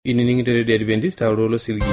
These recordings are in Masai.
Ini Radio Adventist Aurolo Silgi.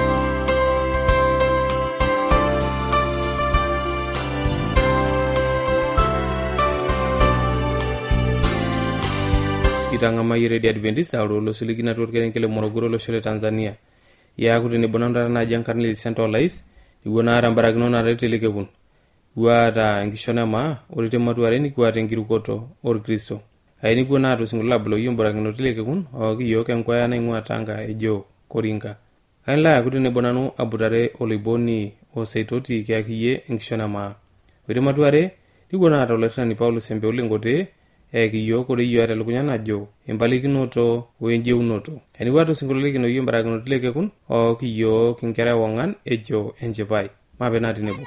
Kitanga mai Radio Adventist Aurolo Silgi na tuwekele kele Morogoro lo shule Tanzania. Ya kutini bonanda na jankarni Santo Lais. Iwana arambaragno na reteleke kun. Wata ngishona ma orite matuareni kuwate ngirukoto or Kristo. Aini kuna atu singula blo yombaragno teleke kun ogi yoke nkwaya na ingwa tanga ejo koringa. Kainla ya kutini bonanu abutare oliboni o seitoti kia kiye ngishona ma. Wite matuare igona atu letra ni Paulo sembe ulingote kiyo kore iyo ata lukunyana jo imbalikinoto wenje unoto. Aini watu singula no yombaragno teleke kun ogi yo kinkera wangan ejo enjepai. Mabenati nebo.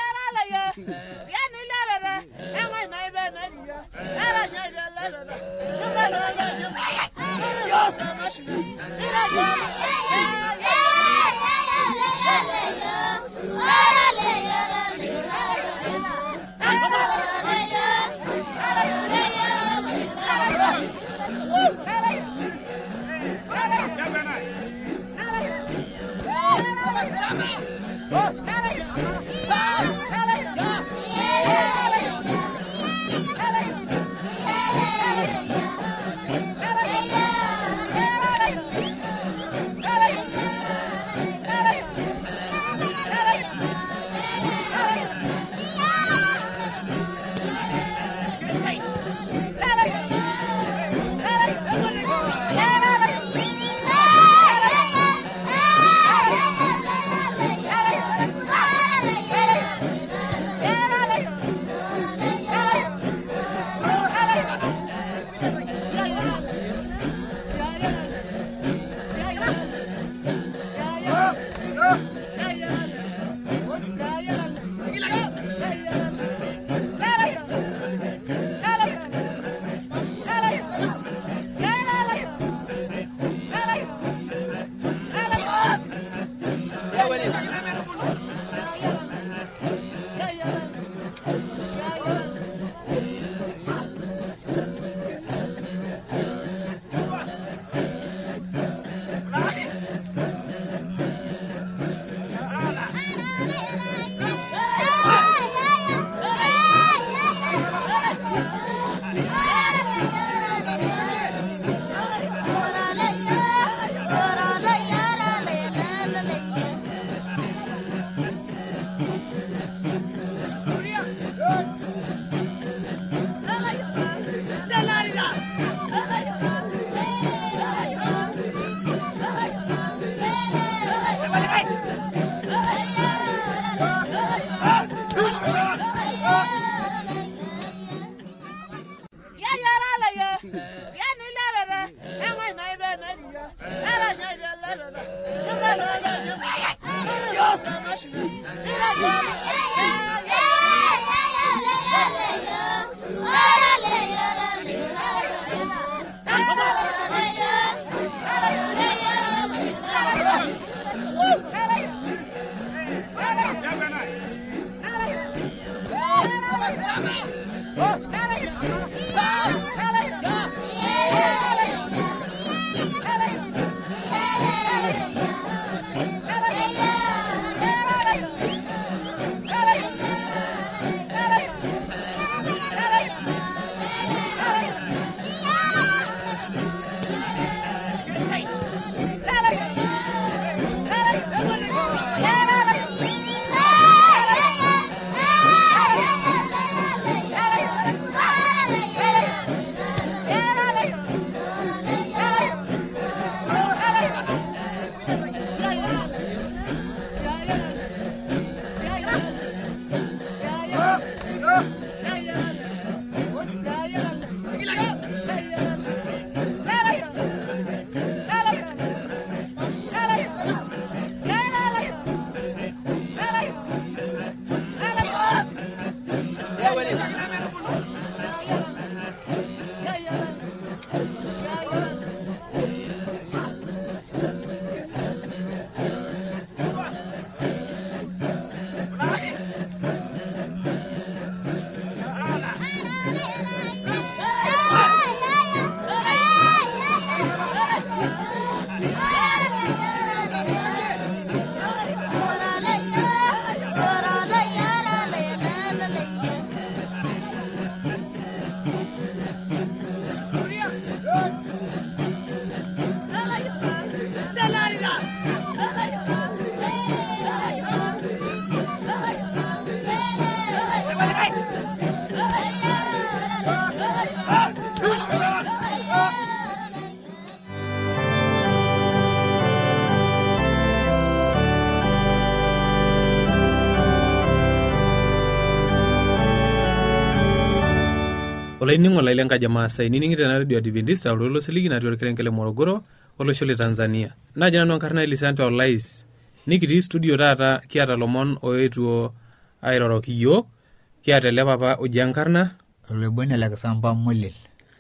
Olainining'o lai lenkaji Maasai nining'ito ena radio Adventista oloosiligi natii orkerenket le Morogoro olosho le Tanzania. Naji nanu enkarna Elisante Olais. Nikitii studio taata kiata lomon oetuo airoroki yiok. Kiata ele papa oji enkarna Oloiboni le Kisamba Mulil.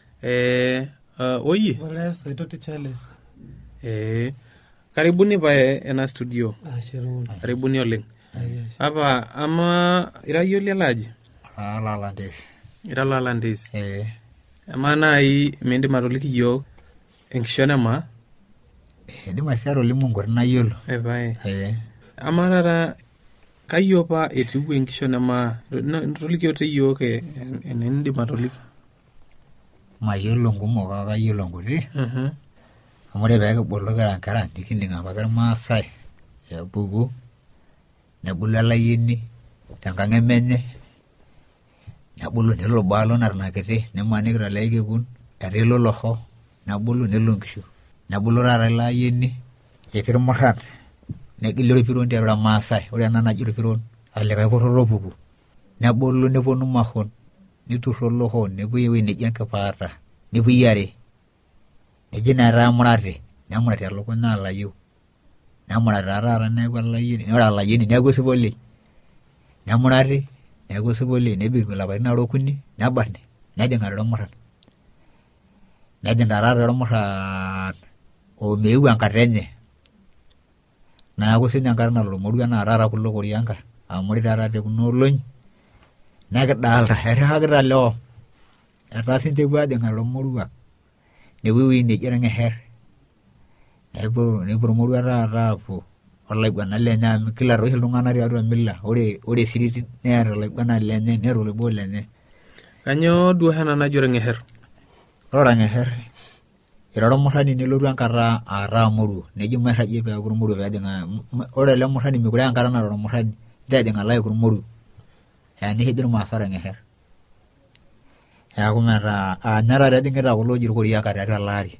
Oye. Wala Saitoti Charles. Karibuni pae ena studio. Ashiruni. Karibuni oleng. Papa, ama ira yiok lelaji? Lalandes. Ira lalandes. Ama nai mindim atoliki yiok enkishon ema? Idim asiaro limu nkotin nayiolo. Pae. Ama tata kayioo pa etiu enkishon ema? Notoliki ote yiok enindim atoliki? Mayiolo nkumok kake kayiolo nkuti. Amu ore peekibulu kira nkera nikining apa irmaasai epuku nebulu olayieni tenkang emenye nebulu nelo baa lonarna kiti nimaniki tolale kekun etii loloho nebulu nelo nkishu nebulu taata ilo ayieni etii irmuran negili orpiron tiatua irmaasai. Ore ena naji irpiron alikae pororo opuku nebulu neponu mahon niturro lohon nepuoi ewueji neji enkipaata nepuoi are neji netaa emurati nemurati elukunya alayieu nemurati taata neeku olayieni. Ore olayieni neeku osipolioi nemurati neeku osipolioi nebik ilapaitin are okuni nebarni nejing atua irmuran nejing taata irmuran omeeu enkata enye neeku sinye enkata nalo moruan naa taata kulo korianka amu ore taata tekuna olong'i nekidaalta errihakita leo etaa sinche epuo ajing atua moruak nepuo ewueji neji Orng'eher nepuo irmoruak taata apuo olaiguana lenye amu kila oshi iltung'anak tiatua mila. Ore siriti neeta olaiguana lenye neeta oloiboo lenye. Kanyoo duo ena naji Orng'eher? Ore Orng'eher ira ormurrani nelotu enkata aataa moruo neji mairragie peeku irmoruo peejing. Ore ele murrani mekure enkata nara ormurrani peejing alo aiku irmoruo nekeji irmaasai Orng'eher. Neeku metaa ninye taata ejing'ita kulo oji irkoriaka tiatua ele ari.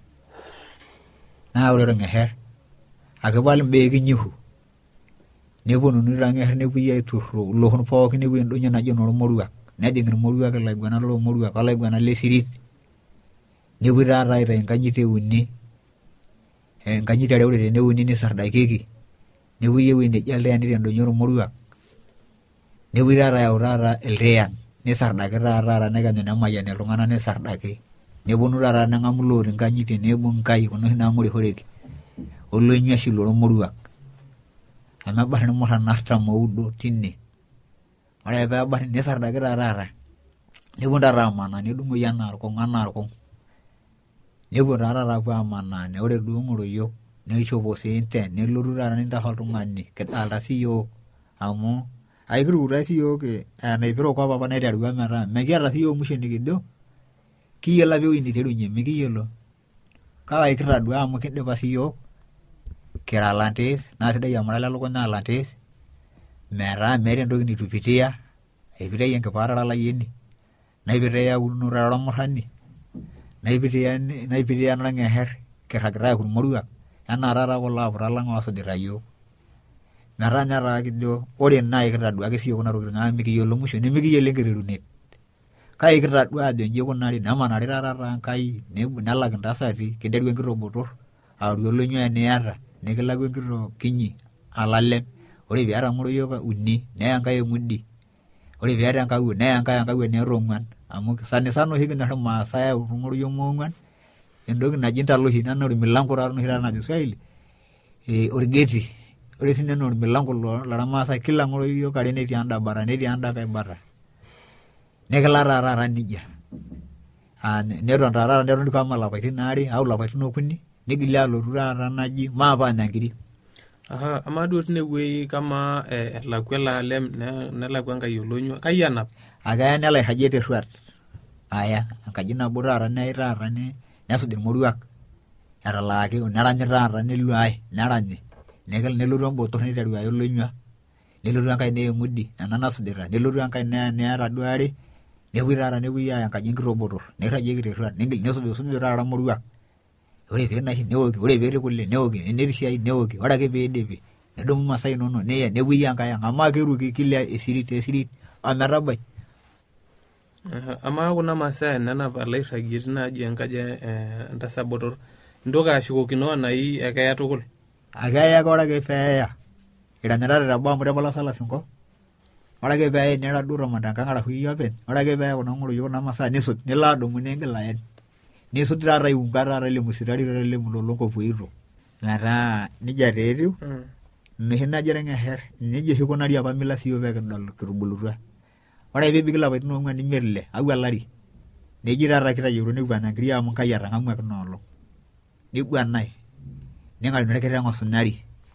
Naa ore Orng'eher akipal imbaa ekinyihu neponunui tOrng'eher nepuoi aiturro ilohon pookin nepuoi endonyo naji enormoruak nejing irmoruak ilaiguanak lormoruak olaiguanak lesirit nepuoi taata aitai nkanyit uni enkanyit are ore teneuni nisardakieki nepuoi ewueji neji Ildeani tendonyo ormoruak nepuoi taata ayau taata ilrian nisardaki taata nekenyu nemayian iltung'anak nisardaki neponu taata neng'amu looti nkanyit neibung nkai kuna oshi naang'orishoreki olonyweshu lormoruak amu ebarn irmurran 49 tine. Ore peebarn nisardaki taata neponu taata amanaa nedung'oki anaa irkung nepuo taata apuo amanaa ore duo ng'oroyiok neishopo siinche nelotu taata nintarr oltung'ani kidaalta siyiok amu aikitukuta siyiok enaipira kop apa naiterua metaa mekiata siyiok musho nikijo kiyiolo apa ewueji niterunye mikiyiolo kake kitadua amu kidipa siyiok kira lantis naa sidai amu ira lelukunya lantis metaa meeta entoki nitupitia aipitia enkipaata olayieni naipitia eunoto ormurrani naipitia Orng'eher kirragita aiku irmoruak enaa taata kulo aputak lang oosujita yiok metaa nye taa kijo ore naai kitaduaki siyiok kuna tokitin amu mikiyiolo musho nemikiyiolo enkiterunet kake kitadua ajo inji ikunari nemanari taata Enkai nelak intasati kinteru enkitok botorr aaru olonyo eniata nikilaku enkitok kinyi alalem. Ore piata ng'oroyiok uni neya Enkai eng'udi. Ore piata enkawuo neya Enkai enkawuo neeta ong'uan amu sanisana oshi kinyorr irmaasai autu ng'oroyiok moong'uan entoki naji ntaloshi nena ormilango taata oshi taata najo Swahili orgeti. Ore sinye enaa ormilango lormaasai kila ng'oroyiok are netii enda bata netii enda kai bata nikilak taata nijia neton kama lapaitin aare au lapaitin okuni nigili alotu taata naji maapaanya nkiri. Ama duo tinewuei kama elakwa elalem nelakwa Enkai olonyua kai anap akeya nelo airragie terruat aya enkaji nabo taata neyai taata nesuj irmoruak etalaaki neranyi taata nelo ai neranyi nelotu embotorr niteru aya olonyua nelotu Enkai neya eng'udi ena nasujita nelotu Enkai neeta duo are nepuoi aya enkaji enkitok botorr neirragieki terruat nesuju taata irmoruak. Ore peenaisho neoki ore peetii kule neoki enetii shai neoki ore ake peidipi nedumu masaa inonok neya nepuoi Enkai ang' amu keruki kila esirit ometabai. Ama kuna masaa nenap alairragie naaji enkaji entasat botorr intoki ashukokino enai ekeya tukul. Akeya ake ore ake peeya iranyitata teboo amu itapala salasinko. Ore ake peeya nira duo tomon tenkang arashu iyie openy, ore ake peeya kuna ng'oruyo kuna masaa nisuj nilo adumu niingil aen. Nisuj taata iunga taata ile musitari taata ile mulolonko metaa nijia taa etiu. Enoshi naji orng'esher nejia oshi ikunari apa mila siyiok peekidol kitubulutua. Ore piibik ilapaitin 4-5 au olari neji taata kitayieto nikuana nkiri amu Enkai etang'amuaki ina olong. Niguanai ning'aruni orkiteng osunyari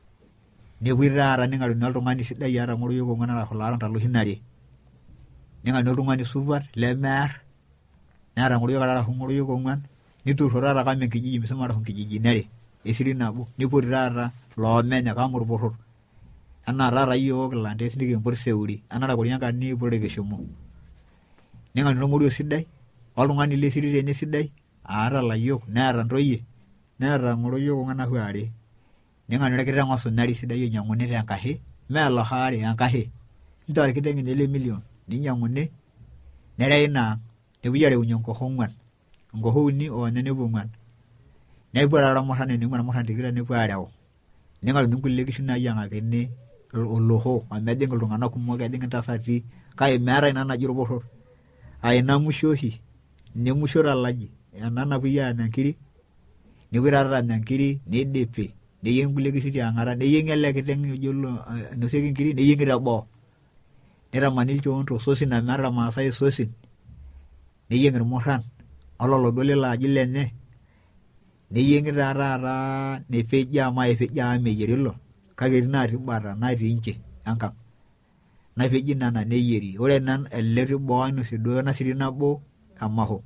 nepuoi taata ning'aruni oltung'ani sidai eeta ng'oruyo 4 arashu laaron taloshi are. Ning'aruni oltung'ani supat lemearr neeta ng'oruyo are arashu ng'oruyo 4 niturro taata kama enkijiji misima arashu nkijijini are esiri nabo nipoti taata loomenya kama orporror enaa taata yiok Ilandes nikimpot Seuri enaa Korianka nikimpot Irkeshumu. Ning'aruni ormoruo sidai oltung'ani lesiri tene sidai aata layiok neeta ntoyie neeta ng'oruyo 4 arashu are. Ning'aruni orkiteng osunyari sidai oinyang'uni tenkashe mee lohaare enkashe. Nchoo orkiteng ine le million ninyang'uni nerei naa nepuoi areunye nkoho 4 nkoho 3 oonya nepuo 4 nepuo taata irmurran ening'ua irmurran 20 nepuo aareu. Ning'aruni nkulie kishu naayiang'akini oloho amu ejing iltung'anak kumok ejing intasati kake meetai ina naji orporror ina musho oshi nemusho talaji ena napuoi aanya nkiri nepuoi taata aanya nkiri nidipi neyieng'i nkulie kishu tiang'ata neyieng'i ele kiteng ojo oinosieki nkiri neyieng'i teboo nitamani ilchoonto sosin amu eeta irmaasai sosin neyieng'i irmurran ololo duo lilo aji lenye neyieng'i taata nepeji amu meyieri ilo kake etii natii bata natii nche enkang napeji nena neyieri. Ore ele otii boo ainosie duo ena siri nabo emaho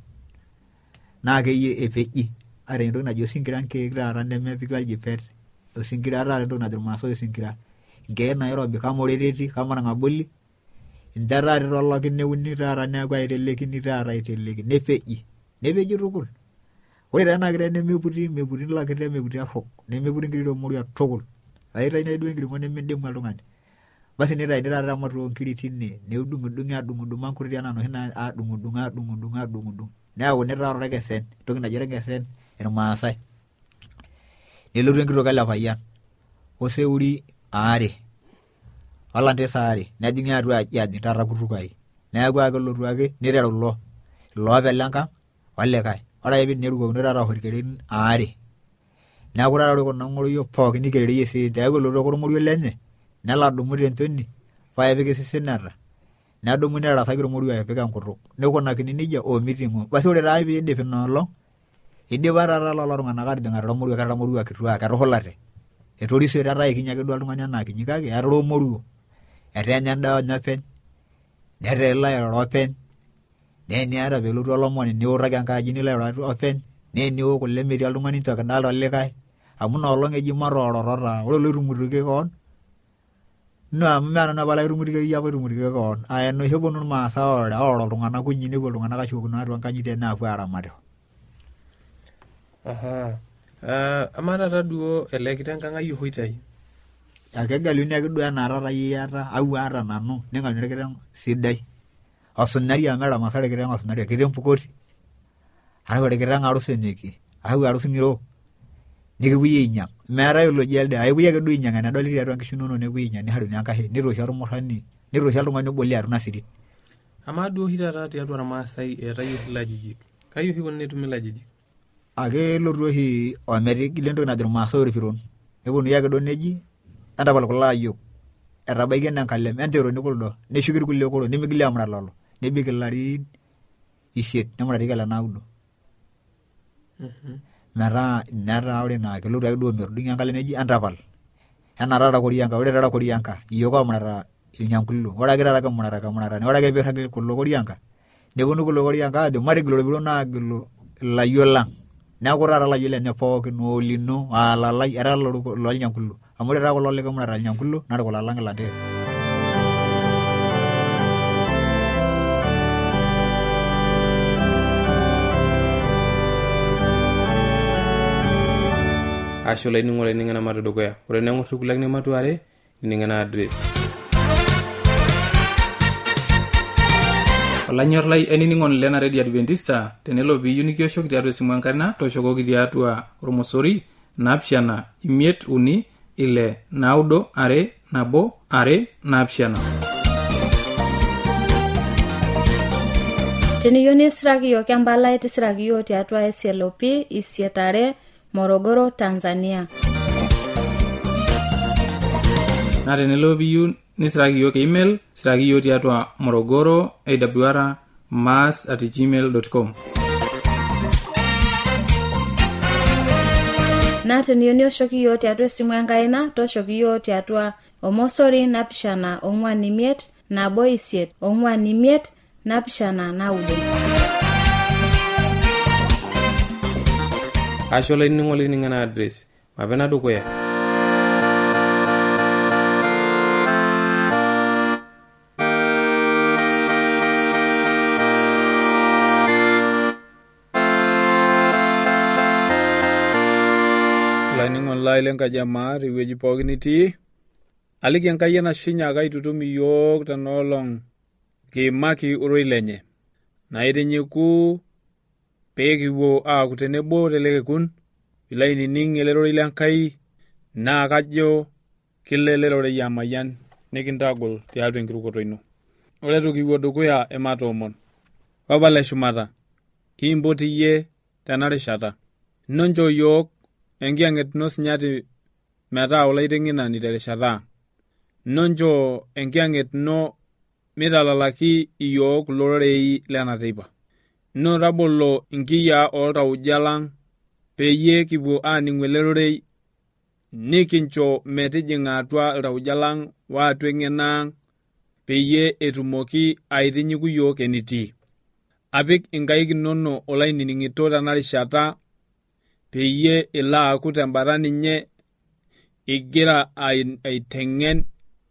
naa epeji ata entoki naji osinkira nkeek taata nemepiki oljipet osinkira taata entoki najo irmaasai osinkira nkeek nairobi kama orereti kama orng'aboli ninche taata itoloki neuni taata neeku aitelekini taata aiteleki nepeji tukul. Ore taa ena kiteng meputi ilo kiteng meputi arrok nemeputi nkiri tormorua tukul. Aitai nai duo enkiring'o nemidimu oltung'ani. Basi nitaini taata ematua oonkiri tine nedung'idung'i adung'udung' mankutiti enaa noshi adung'udung'. Neyauni taata orkesen entoki naji orkesen irmaasai. Nelotu enkitok ele payian oseuri aare Olandes aare nejing'i atua aji ajing taata kutukai. Neeku ake elotu ake niteru iloopeny lenkang olikae. Ore ake piidip nerukokini taata orkererin aare. Neeku taata ore kuna ng'oruyo pookin nikereri siinche eeku elotu ake ormoruo lenye nelo adumu tenchoni paa epik isisineta nedumu nerasaki ormoruo apik enkutuk nikunakini nejia omiting'o. Basi ore taa piidip ina olong idipa taata lelo tung'anak aatijing'ata ormoruo ketaa irmoruak kituak etushulate etorisiote etaa ekinyi ake duo oltung'ani enaa kinyi kake etaa ormoruo etaa enya endaa onye openy netaa elo airoro openy naa eniata peelotu olomoni niutaki enkaji nilo airoro openy naa eniok kule metii oltung'ani nchoo kidolta olikae amu ina olong eji matoororo taa ore oloitumutie keon naa mee nanu apa laitumutie iyie apa itumutie keon enoshi eponu irmaasai oororo iltung'anak kunyi nepuo iltung'anak ashukokino atua nkang'itie enye aapuo aaramatisho. Amaa taata duo ele kiteng kang'ae ehoitai? Akegeluni ake duo enaa taata iyie iyata au aata nanu ning'aruni orkiteng sidai osunyari amu eramatare orkiteng osunyari orkiteng pukoti arashu orkiteng arus enyokie arashu arus ng'iro nikipuoi ainyang'. Meetai oloji elde epuoi ake duo ainyang' enedoli tiatua nkishu inonok nepuoi ainyang' neharuni enkashe nitooshi ormurrani nitooshi oltung'ani obo liatua ina sirit. Amaa duo oshi taata tiatua irmaasai eetai oshi ilajijik kai oshi ikoni etumi ilajijik? Ake elotu oshi ometigili entoki najo irmaasai orpiron neponunui ake duo neji entapal kulo ayiok etabaiki ene nkalem enteroni kuldo neshuki irkulie koro nemigili aamurat lelo nebik ilarin 5 nemuratieki ele 9. Metaa ninye taa ore naa kelotu ake duo metudung'i enkalem neji entapal enaa taata Korianka. Ore taata Korianka iyiok oomurata ilnyankulu ore ake taata kimuratani ore ake piirrag kulo Korianka neponu kulo Korianka aajo matigil orpiron aagilu ilayiok lang' neeku taata ilayiok lenye pookin oolino aalalai etaa loolnyankulu amu ore taa kulo likimurata ilnyankulu naa kulo lang' Ilandes. Ashe olainining'o laining'ena matua dukuya ore neng'or irkulie nematu are nining'ena address. Olanyor lai eniningon lena Radio Adventista tenelo piyieu nikioshoki tiatua esimu enkarna toshokoki tiatua ormosori 753 Teniyieu nisiraki yiok empalai tisiraki yiok tiatua SLP Isietare Morogoro, Tanzania. Na tenelo piyieu nisiraki yiok email, siraki yiok tiatua Morogoro awr@mass@gmail.com. Na teniyieu nioshoki yiok tiatua esimu enkaina, toshoki yiok tiatua ormosori 745 Asho laining'o lining'ana address mapena dukuya. Laining'o lai lenkajamaa tewueji pookin itii, aliki Enkai enashinya aitutum iyiok tenolong kiimaki oroi lenye naitinyiku peekipuo aaku tenebo telekekun ilo ainining elerorei lenkai naa kajo kilo elerorei amayian nikintagol tiatua enkirukoto ino. Ore tukipuo dukuya ematoomon papala shumata kiimpot iyie tenarishata nonjo yiok enkiang'et ino sinyati metaa olaiteng'enani terishata nonjo enkiang'et ino mitalalaki iyiok lororei lena teipa. Tabolo inkiyiaa oltauja lang peyie kipuo aaning'u elerorei nikincho metijing'a atua iltauja lang waatua eng'eno ang peyie etumoki aitinyiku yiok enitii. Apik inkaik inono olainining'ito tenarishata peyie ilo aaku tembata ninye igira aiteng'en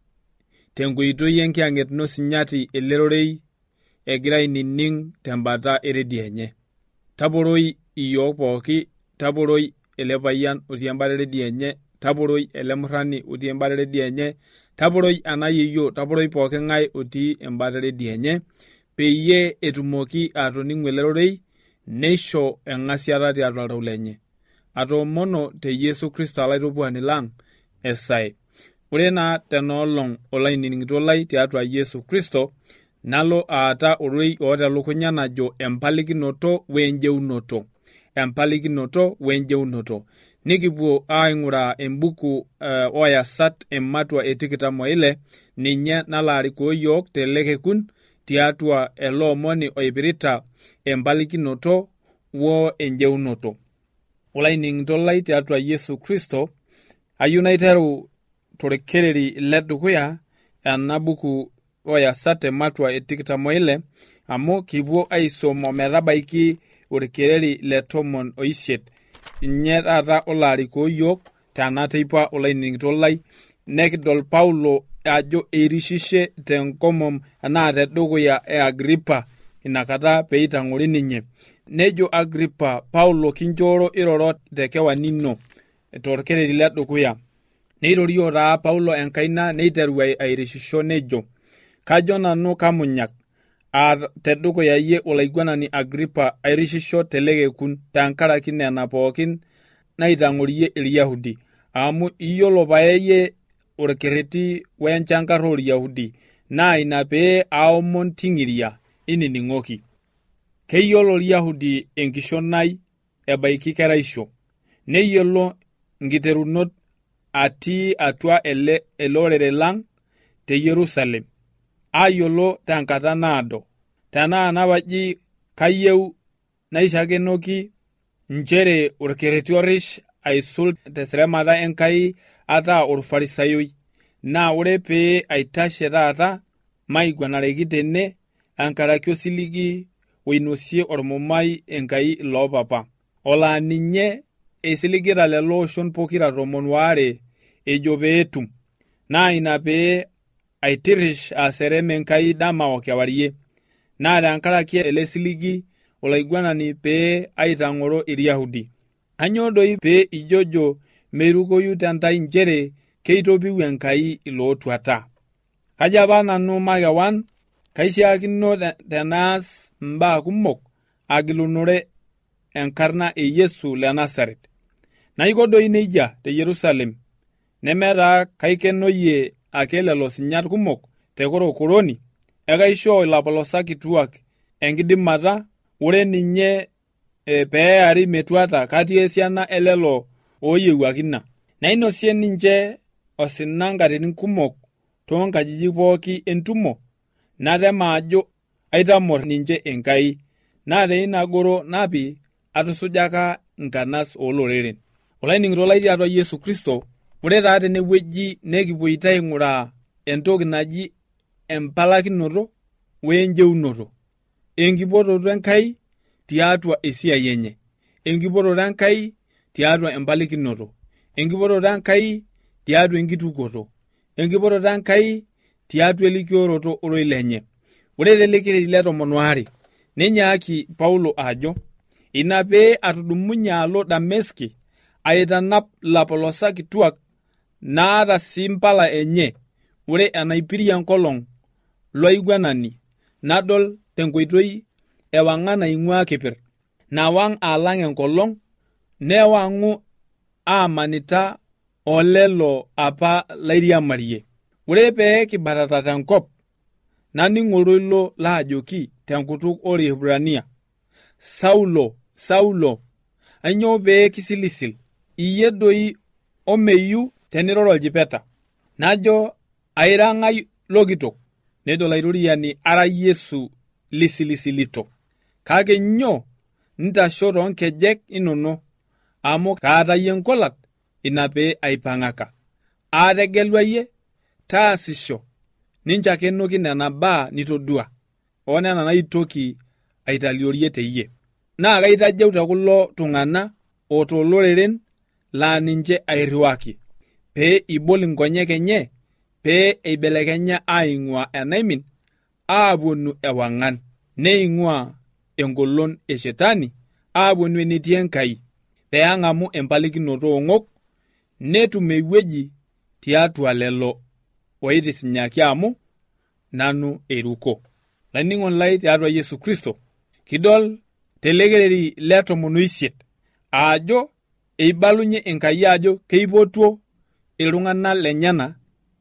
tenkoitoi enkiang'et ino sinyati elerorei egira ainining tembata eredio enye. Taporoi iyiok pooki, taporoi ele payian otii embata eredio enye, taporoi ele murrani otii embata eredio enye, taporoi ena yeyio, taporoi pooki ng'ae otii embata eredio enye peyie etumoki atoning'u elerorei neisho eng'asiata tiatua oltau lenye. Atoomono te Yesu Kristo alaitupuani lang esae. Ore naa tenolong olainining'ito lai tiatua Yesu Kristo nalo aata oroi oota elukunya najo empalikinoto wenjeunoto. Empalikinoto wenjeunoto. Nikipuo aing'uraa embuku oyasat ematua 26 ninye nalo arikoo yiok telekekun tiatua eloomoni oipirita empalikinoto wo enjeunoto. Olainining'ito lai tiatua Yesu Kristo ayieu naiteru torkereri ledukuya ena buku oyasat ematua 26 amu kipuo aisomo metabaiki orkereri le 18 nye taata olarikoo yiok tena teipa olainining'ito lai nekidol Paulo ajo eirishishe tenkomom enaa tedukuya Agripa inakata peitang'ori ninye. Nejo Agripa, Paulo kinchooro iroro tekewanino torkereri ledukuya. Neirorio taa Paulo enkaina neiteru airishisho nejo, kajo nanu kamunyak tedukuya yie olaiguanani Agripa airishisho telekekun tenkaraki nena pookin naitang'orie Iryahudi amu iyiolo paeyie orkereti wenchankarro Iryahudi naa ina pee aomon ting'iria inining'oki. Keyiolo Iryahudi enkishonai ebaiki keraisho, neyiolo nkiterunot atii atua ele orere lang te Yerusalem, ayiolo tenkata naado. Tenaa napaji kayieu naishakenoki nchere orkereti orish aisul teseremata Enkai ata orfarisayoi. Naa ore pee aitashe taata maiguanareki tene enkaraki osiligi oinosie ormumai Enkai loopapa. Olaa ninye esiligita lelo oshon pokira 12 ejo peetum. Naa ina pee aitirish aserem Enkai dama okewarie. Naa tenkaraki ele siligi olaiguanani pee aitang'oro Iryahudi. Anyoo doi pee ijojo meirukoyu tentai nchere keitopiu Enkai ilootuata. Kaja apa nanu makewan kaishaakino tenaas mbaa kumok agilunore enkarna e Yesu le Nasaret. Naiko doi neija te Yerusalem, nemetaa kaikenoyie ake lelo sinyat kumok te korokoroni, ekaishoo ilapolosak kituak enkidimata ore ninye peeari metuata katii esiana elelo ooyiewuakina. Nainosie ninche osina nkatitin kumok toonkajijik pooki entumo, natema ajo aitamor ninche Enkai, naa teina napi atusujaka nkanas ooloreren. Olaining'ito lai tiatua Yesu Kristo, ore taa tenewueji nekipuoita aing'uraa entoki naji empalakinoto wenjeunoto, enkipototo Enkai tiatua esiai enye, enkipototo Enkai tiatua empalikinoto, enkipototo Enkai tiatua enkitukoto, enkipototo Enkai tiatua elikioroto oroi lenye. Ore telekirei le 12 nenyaaki Paulo ajo, ina pee atudumunye alo Dameski aitanap lapolosak kituak naata sii mpala enye, ore enaipirie enkolong loigwenani nadol tenkoitoi ewang'an naing'ua kipir, nawang' alang' enkolong, newang'u aamanita olelo apa lairiamarie. Ore pee kibatata tenkop, naning' oltoilo laajoki tenkutuk Oriebrania, Saulo, Saulo, ainyoo pee kisilisil, iyie doi omeyu teniroro oljipeta. Najo aira ng'ai lokitok, nejo lairoriani ara Yesu lisilisilito. Kake nyoo ntasho toonkejek inono, amu kaatayie nkolat ina pee aipang'aka. Aategelua yie, taasisho, ninchakenoki nena baa nitodua, onena naitoki aitaliorie teyie. Naa kaitajeu tekulo tung'ana otooloreren laa ninche airiwaki, pee ibol nkonyek enye, pee eibelekenya aing'ua enaimin aapuonu ewang'an, neing'ua engolon eshetani aapuonu enetii Enkai, pee ang'amu empalikinoto ong'ok, netum ewueji tiatua lelo oitisinyaki amu nanu eruko. Laining'oni lai tiatua Yesu Kristo, kidol telekereri le 18 ajo eibalunye Enkai ajo keipotuo iltung'ana lenyana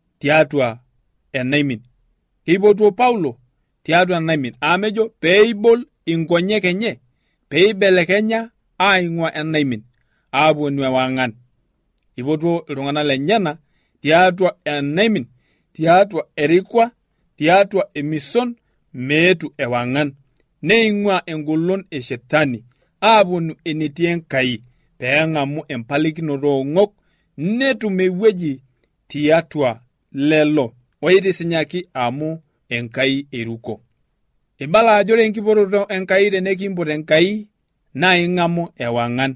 tiatua enaimin. Keipotuo Paulo tiatua enaimin, amejo peibol inkonyek enye, peibelekenya aing'ua enaimin, aapuonu ewang'an. Eipotuo iltung'ana lenyana tiatua enaimin, tiatua erikwa, tiatua emison, meetu ewang'an, neing'ua engolon eshetani, aapuonu enetii Enkai, peeng'amu empalikinoto ong'ok, netum ewueji tiatua lelo oitisinyaki amu Enkai eruko. Ibala ajo ore enkipototo Enkai tenekimpot Enkai naa ing'amu ewang'an,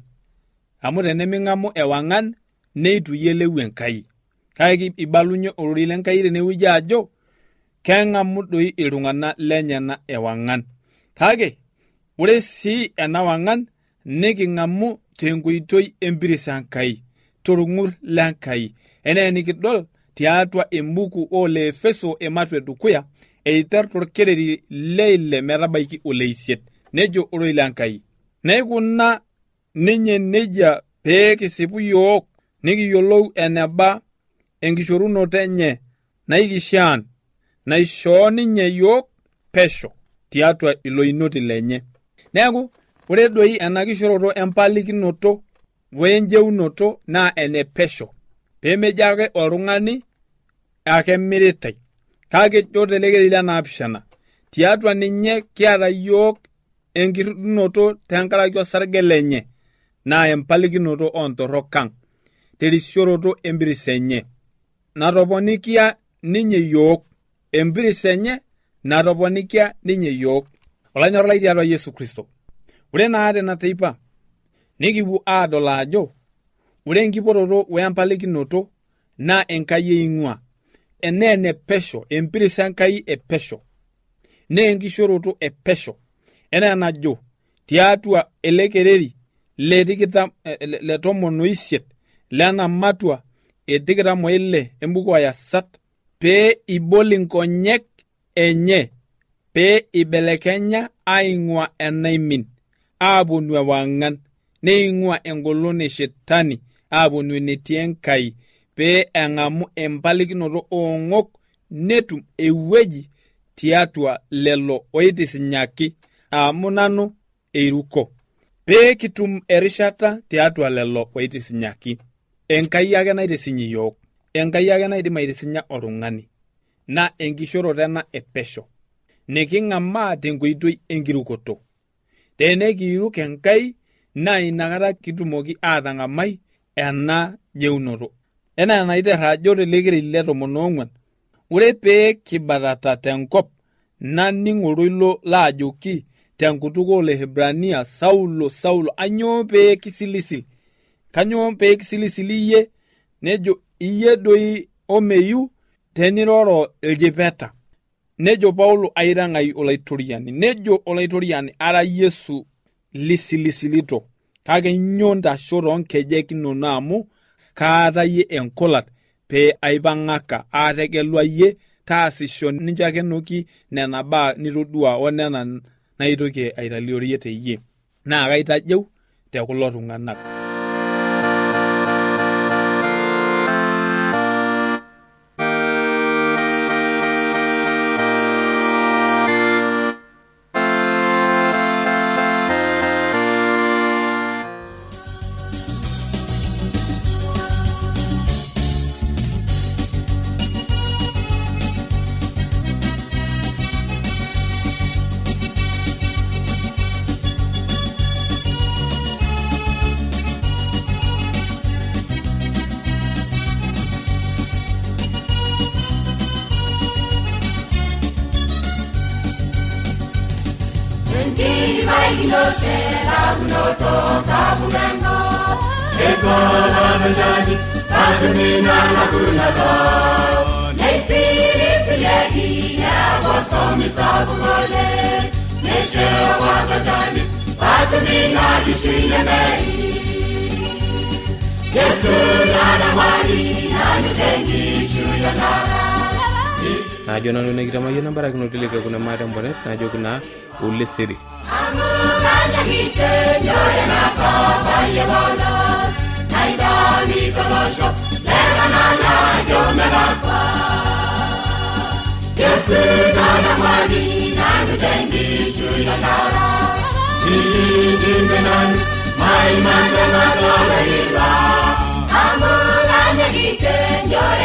amu teneming'amu ewang'an neitu iyiolou Enkai. Kake ibalunye ororei lenkai tenewueji ajo keng'amu doi iltung'ana lenyana ewang'an. Kake ore sii ena wang'an niking'amu tenkoitoi empiris Enkai, torng'ur lenkai, enaa enikidol tiatua embuku ole Efeso ematwe dukuya, eiter torkereri leile metabaiki ole 8, nejo oroi lenkai. Neikuna ninye neija pee kisipu yiok, nikiyiolou eneba enkishorunoto enye naikishaan, naishoo ninye yiok pesho tiatua iloinoti lenye. Neeku ore doi ena kishoroto empalikinoto wenjeunoto naa ene pesho, peemejo ake oltung'ani ake miritai, kake jo telekeri le 7 tiatua ninye kiata yiok enkirrutunoto tenkaraki osarge lenye, naa empalikinoto ontorrok ang', terisioroto empiris enye, natoponikia ninye yiok, empiris enye natoponikia ninye yiok. Olonyorr lai tiatua Yesu Kristo, ore naa tena teipa nikipuo aadol ajo ore enkipototo wempalikinoto naa Enkai eing'ua, ene pesho, empiris Enkai epesho, nee enkishoroto epesho, enaa enajo tiatua elekereri le 18 lena matua 26 embuku ayasat, pee ibol inkonyek enye pee ibelekenya aing'ua enaimin aaponu ewang'an neing'ua engolon e shetani aaponu enetii Enkai pee eng'amu empalikinoto oong'ok netum ewueji tiatua lelo oitisinyaki amu nanu eiruko pee kitum erishata tiatua lelo oitisinyaki. Enkai ake naitisinyi yiok, Enkai ake naidim aitisinya oltung'ani, na enkishoroto ena epesho niking'amaa tenkoitoi enkirukoto. Tenekiiruk Enkai naa inakata kitumoki aatang'amai ena jeunoto. Enaa enaiterra ajo telekeri le 14, ore pee kibatata tenkop naning' oltoilo laajoki tenkutuk olehibrania, Saulo, Saulo, anyoo pee kisilisil? Kanyoo pee kisilisili iyie? Nejo iyie doi omeyu teniroro iljipeta. Nejo Paulo airang'ai olaitoriani. Nejo olaitoriani ara Yesu lisilisilito. Kake nyoo ntasho toonkejek inono amu kaata yie enkolat pee aipang'aka aategelua yie taasisho ninchakenoki nena baa nitodua onena naitoki aitaliorie teyie. Naa kaitajeu te kulo tung'anak. Najo nanu nekitamayiana mbarakinoto teleke kuna matembonet najo kuna uleseri. Amulanya gite,